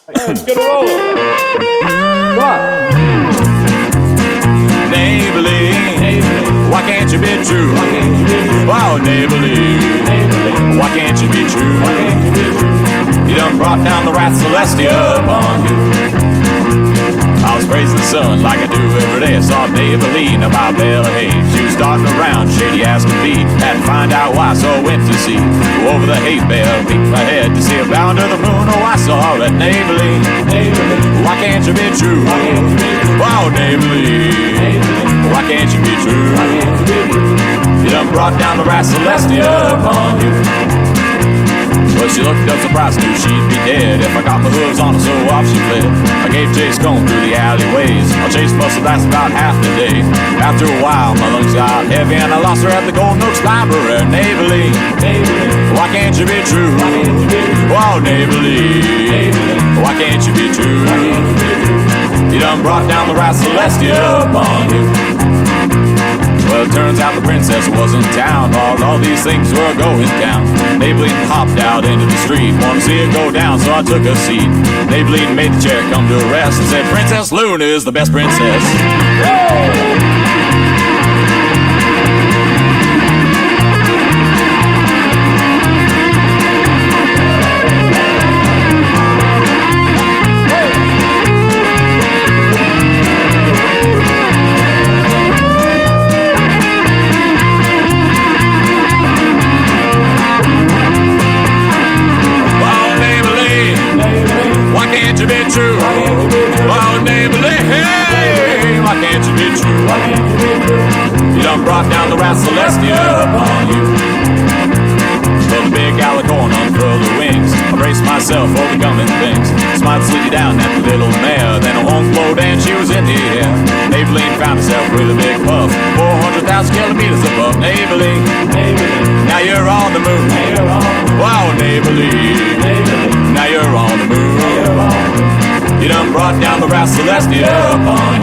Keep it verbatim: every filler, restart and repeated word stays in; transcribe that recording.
Hey, let's get a roll. What? Neighborly, why can't you be true? Wow, neighborly, why can't you be true? You done brought down the wrath celestia upon you. I was praising the sun like I do every day. I saw Neighborly in my bale of hay. She was starting around, shady ass could be. Had to find out why, so I went to see. Go over the hay bale, peek my head to see a bow under the moon. Oh, I saw that Neighborly. Why can't you be true? Wow, Neighborly, why can't you be true? You done brought down the wrath celestia upon you. Well, she looked up surprised, knew she'd be dead if I got my hooves on her, so off she fled. I gave chase going through the alleyways. My chase must have lasted about half the day. After a while, my lungs got heavy and I lost her at the Golden Oaks Library. Neighborly, why can't you be true? Wow, Neighborly, why can't you be true? You done brought down the wrath celestia upon you. Well, it turns out the princess was in town while all these things were going down. Maybelline hopped out into the street, wanted to see it go down, so I took a seat. Maybelline made the chair come to a rest and said, Princess Luna is the best princess. Whoa! True. Oh, Neighborly, hey, why can't you be true? You done brought down the wrath celestia upon you. Well, the big alicorn unfurled her wings. I braced myself for the coming things. Smiled slid you down at the little mare. Then a horn flowed and she was in the air. Maybelline found herself with a big puff, four hundred thousand kilometers above. Neighborly, now you're on the moon. Wow, Neighborly, now you're on the moon. You done brought down the wrath celestia upon you.